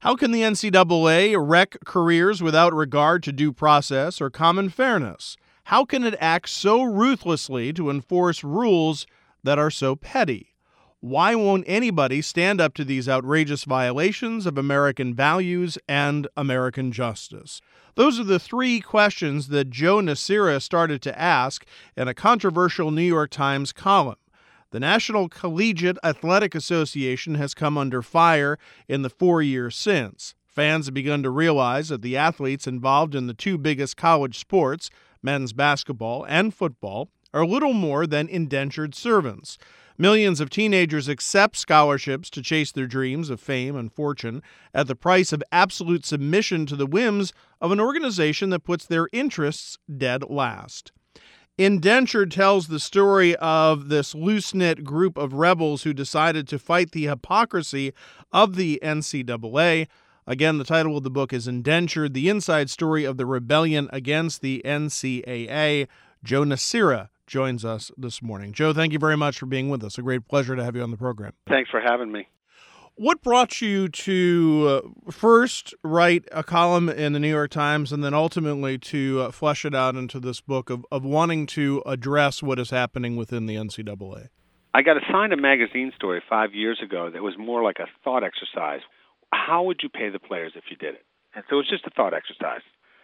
How can the NCAA wreck careers without regard to due process or common fairness? How can it act so ruthlessly to enforce rules that are so petty? Why won't anybody stand up to these outrageous violations of American values and American justice? Those are the three questions that Joe Nocera started to ask in a controversial New York Times column. The National Collegiate Athletic Association has come under fire in the 4 years since. Fans have begun to realize that the athletes involved in the two biggest college sports, men's basketball and football, are little more than indentured servants. Millions of teenagers accept scholarships to chase their dreams of fame and fortune at the price of absolute submission to the whims of an organization that puts their interests dead last. Indentured tells the story of this loose-knit group of rebels who decided to fight the hypocrisy of the NCAA. Again, the title of the book is Indentured, the inside story of the rebellion against the NCAA. Joe Nocera joins us this morning. Joe, thank you very much for being with us. A great pleasure to have you on the program. Thanks for having me. What brought you to first write a column in the New York Times and then ultimately to flesh it out into this book of wanting to address what is happening within the NCAA? I got assigned a magazine story 5 years ago that was more like a thought exercise. How would you pay the players if you did it? And so it was just a thought exercise.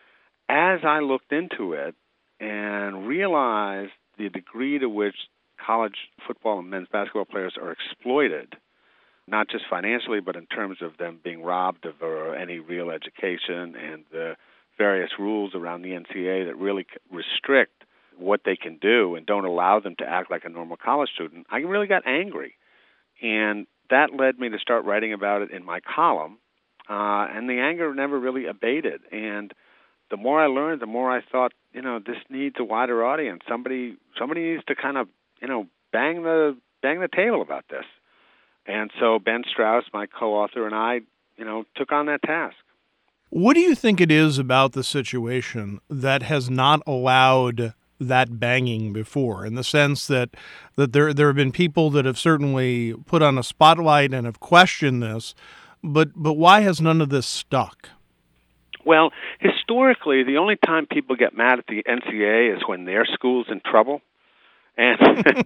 As I looked into it and realized the degree to which college football and men's basketball players are exploited, not just financially, but in terms of them being robbed of any real education and the various rules around the NCAA that really restrict what they can do and don't allow them to act like a normal college student, I really got angry. And that led me to start writing about it in my column, and the anger never really abated. And the more I learned, the more I thought, this needs a wider audience. Somebody needs to kind of, bang the table about this. And so Ben Strauss, my co-author, and I, took on that task. What do you think it is about the situation that has not allowed that banging before, in the sense that there have been people that have certainly put on a spotlight and have questioned this, but why has none of this stuck? Well, historically, the only time people get mad at the NCAA is when their school's in trouble, and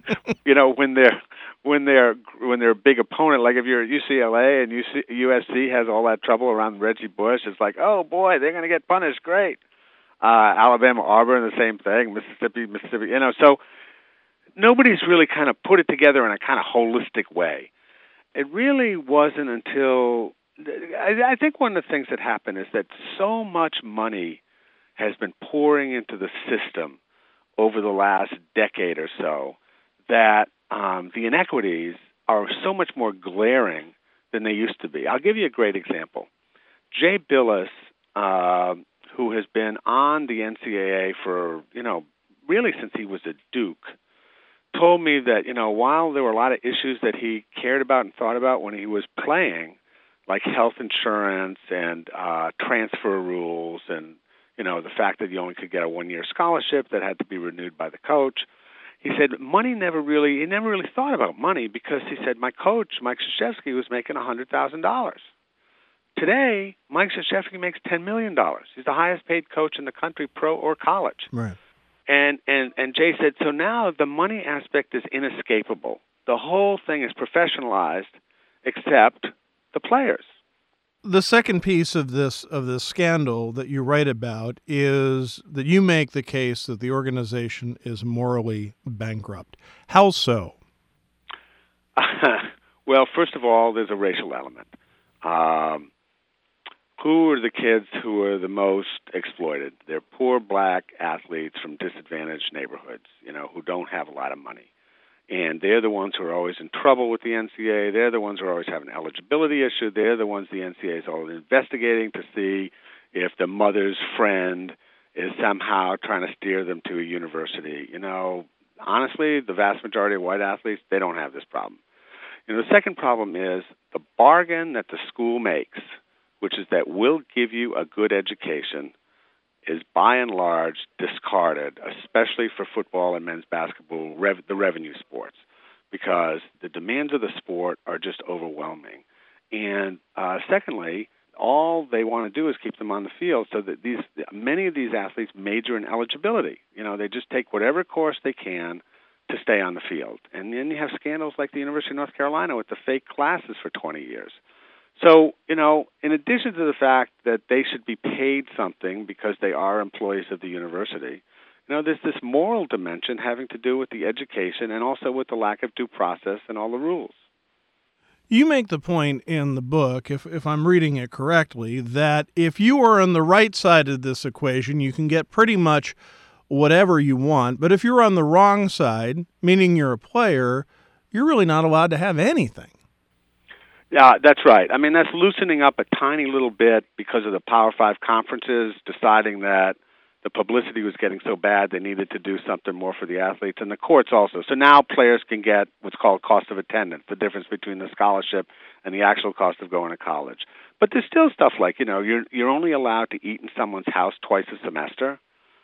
when they're a big opponent. Like if you're at UCLA and USC has all that trouble around Reggie Bush, it's like, oh boy, they're going to get punished. Great. Alabama, Auburn, the same thing. Mississippi. So nobody's really kind of put it together in a kind of holistic way. It really wasn't until I think one of the things that happened is that so much money has been pouring into the system over the last decade or so that the inequities are so much more glaring than they used to be. I'll give you a great example. Jay Bilas, who has been on the NCAA for, really since he was at Duke, told me that, while there were a lot of issues that he cared about and thought about when he was playing, like health insurance and transfer rules and, the fact that you only could get a one-year scholarship that had to be renewed by the coach, he said he never really thought about money because he said, my coach, Mike Krzyzewski, was making $100,000. Today, Mike Krzyzewski makes $10 million. He's the highest paid coach in the country, pro or college. Right. And Jay said, so now the money aspect is inescapable. The whole thing is professionalized except the players. The second piece of this scandal that you write about is that you make the case that the organization is morally bankrupt. How so? Well, first of all, there's a racial element. Who are the kids who are the most exploited? They're poor black athletes from disadvantaged neighborhoods, who don't have a lot of money. And they're the ones who are always in trouble with the NCAA. They're the ones who are always having an eligibility issue. They're the ones the NCAA is always investigating to see if the mother's friend is somehow trying to steer them to a university. Honestly, the vast majority of white athletes, they don't have this problem. The second problem is the bargain that the school makes, which is that we'll give you a good education, is by and large discarded, especially for football and men's basketball, the revenue sports, because the demands of the sport are just overwhelming. And secondly, all they want to do is keep them on the field, so that many of these athletes major in eligibility. They just take whatever course they can to stay on the field. And then you have scandals like the University of North Carolina with the fake classes for 20 years. So, in addition to the fact that they should be paid something because they are employees of the university, there's this moral dimension having to do with the education and also with the lack of due process and all the rules. You make the point in the book, if I'm reading it correctly, that if you are on the right side of this equation, you can get pretty much whatever you want. But if you're on the wrong side, meaning you're a player, you're really not allowed to have anything. Yeah, that's right. I mean, that's loosening up a tiny little bit because of the Power 5 conferences deciding that the publicity was getting so bad they needed to do something more for the athletes, and the courts also. So now players can get what's called cost of attendance, the difference between the scholarship and the actual cost of going to college. But there's still stuff like, you're only allowed to eat in someone's house twice a semester.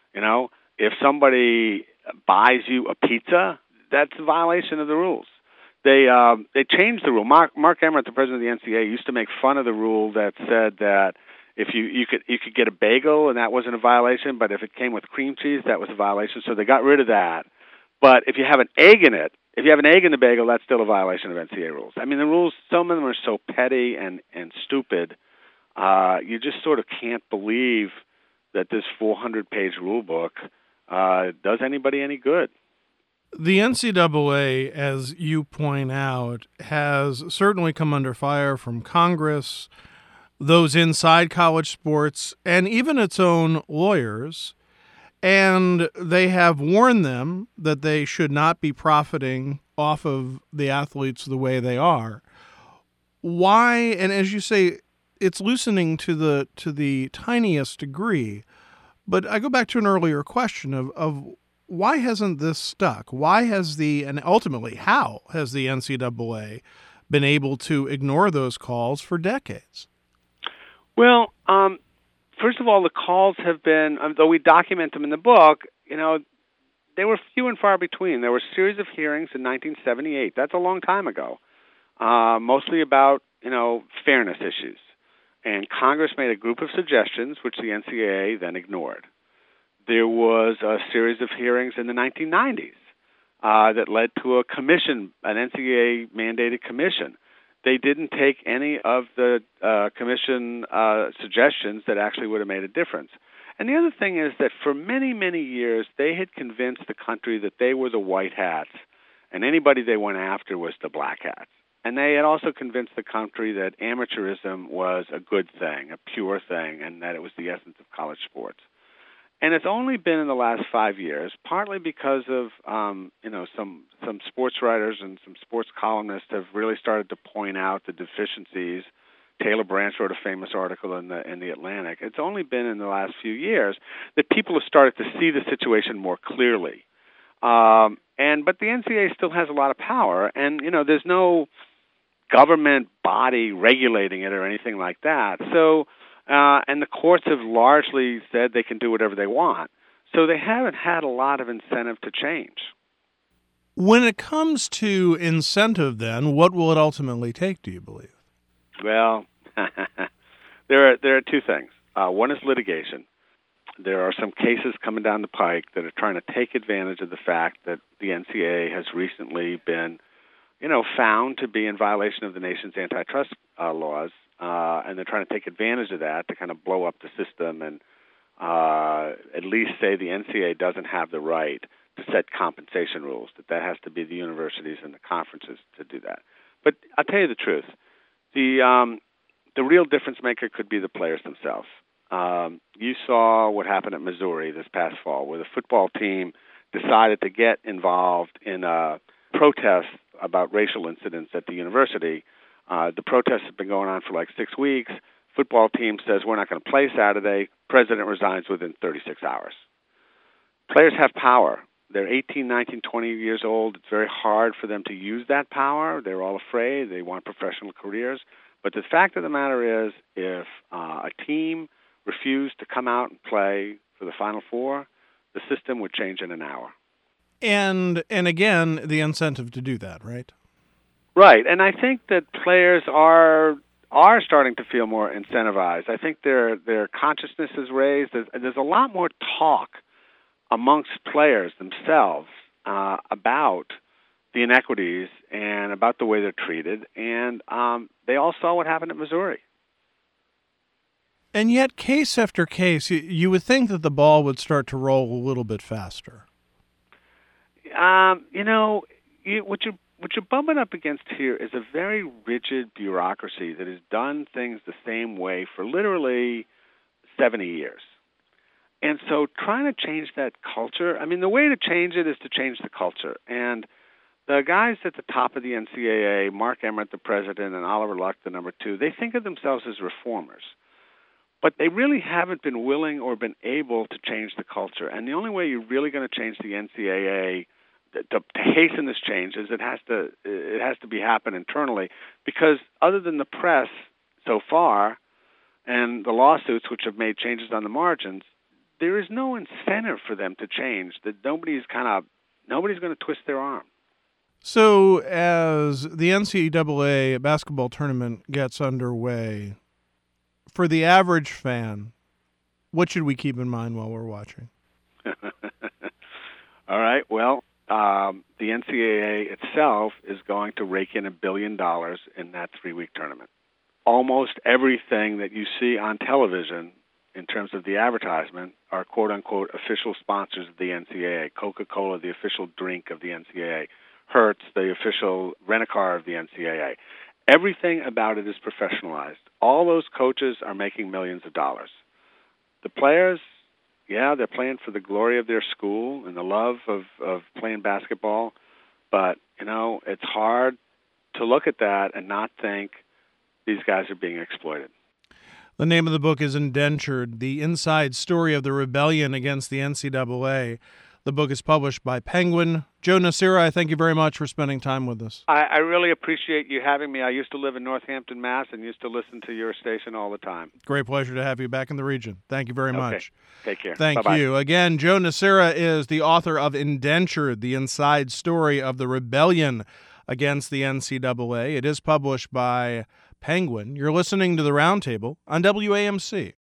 If somebody buys you a pizza, that's a violation of the rules. They changed the rule. Mark Emmert, the president of the NCAA, used to make fun of the rule that said that if you could get a bagel and that wasn't a violation, but if it came with cream cheese, that was a violation. So they got rid of that. But if you have an egg in it, if you have an egg in the bagel, that's still a violation of NCAA rules. I mean, the rules, some of them are so petty and stupid, you just sort of can't believe that this 400-page rule book does anybody any good. The NCAA, as you point out, has certainly come under fire from Congress, those inside college sports, and even its own lawyers. And they have warned them that they should not be profiting off of the athletes the way they are. Why? And as you say, it's loosening to the tiniest degree. But I go back to an earlier question of why hasn't this stuck? Why has and ultimately, how has the NCAA been able to ignore those calls for decades? Well, first of all, the calls have been, though we document them in the book, they were few and far between. There were a series of hearings in 1978. That's a long time ago, mostly about, fairness issues. And Congress made a group of suggestions, which the NCAA then ignored. There was a series of hearings in the 1990s that led to a commission, an NCAA-mandated commission. They didn't take any of the commission suggestions that actually would have made a difference. And the other thing is that for many, many years, they had convinced the country that they were the white hats, and anybody they went after was the black hats. And they had also convinced the country that amateurism was a good thing, a pure thing, and that it was the essence of college sports. And it's only been in the last 5 years, partly because of some sports writers and some sports columnists have really started to point out the deficiencies. Taylor Branch wrote a famous article in the Atlantic. It's only been in the last few years that people have started to see the situation more clearly. But the NCAA still has a lot of power, and there's no government body regulating it or anything like that. So. And the courts have largely said they can do whatever they want. So they haven't had a lot of incentive to change. When it comes to incentive, then, what will it ultimately take, do you believe? Well, there are two things. One is litigation. There are some cases coming down the pike that are trying to take advantage of the fact that the NCAA has recently been, found to be in violation of the nation's antitrust laws. And they're trying to take advantage of that to kind of blow up the system and at least say the NCAA doesn't have the right to set compensation rules, that has to be the universities and the conferences to do that. But I'll tell you the truth. The real difference maker could be the players themselves. You saw what happened at Missouri this past fall, where the football team decided to get involved in a protest about racial incidents at the university. The protests have been going on for like 6 weeks. Football team says we're not going to play Saturday. President resigns within 36 hours. Players have power. They're 18, 19, 20 years old. It's very hard for them to use that power. They're all afraid. They want professional careers. But the fact of the matter is, if a team refused to come out and play for the Final Four, the system would change in an hour. And again, the incentive to do that, right? Right, and I think that players are are starting to feel more incentivized. I think their consciousness is raised. There's a lot more talk amongst players themselves about the inequities and about the way they're treated. And they all saw what happened at Missouri. And yet, case after case, you would think that the ball would start to roll a little bit faster. What you're bumping up against here is a very rigid bureaucracy that has done things the same way for literally 70 years. And so trying to change that culture, the way to change it is to change the culture. And the guys at the top of the NCAA, Mark Emmert, the president, and Oliver Luck, the number 2, they think of themselves as reformers. But they really haven't been willing or been able to change the culture. And the only way you're really going to change the NCAA to hasten this change is it has to be happen internally, because other than the press so far and the lawsuits which have made changes on the margins, there is no incentive for them to change. That nobody's going to twist their arm. So as the NCAA basketball tournament gets underway, for the average fan, what should we keep in mind while we're watching? All right. Well, the NCAA itself is going to rake in $1 billion in that 3-week tournament. Almost everything that you see on television in terms of the advertisement are quote-unquote official sponsors of the NCAA. Coca-Cola, the official drink of the NCAA. Hertz, the official rent-a-car of the NCAA. Everything about it is professionalized. All those coaches are making millions of dollars. The players, yeah, they're playing for the glory of their school and the love of playing basketball. But, it's hard to look at that and not think these guys are being exploited. The name of the book is Indentured, The Inside Story of the Rebellion Against the NCAA. The book is published by Penguin. Joe Nocera, I thank you very much for spending time with us. I really appreciate you having me. I used to live in Northampton, Mass., and used to listen to your station all the time. Great pleasure to have you back in the region. Thank you very much. Take care. Thank Bye-bye. you. Again, Joe Nocera is the author of Indentured, The Inside Story of the Rebellion Against the NCAA. It is published by Penguin. You're listening to The Roundtable on WAMC.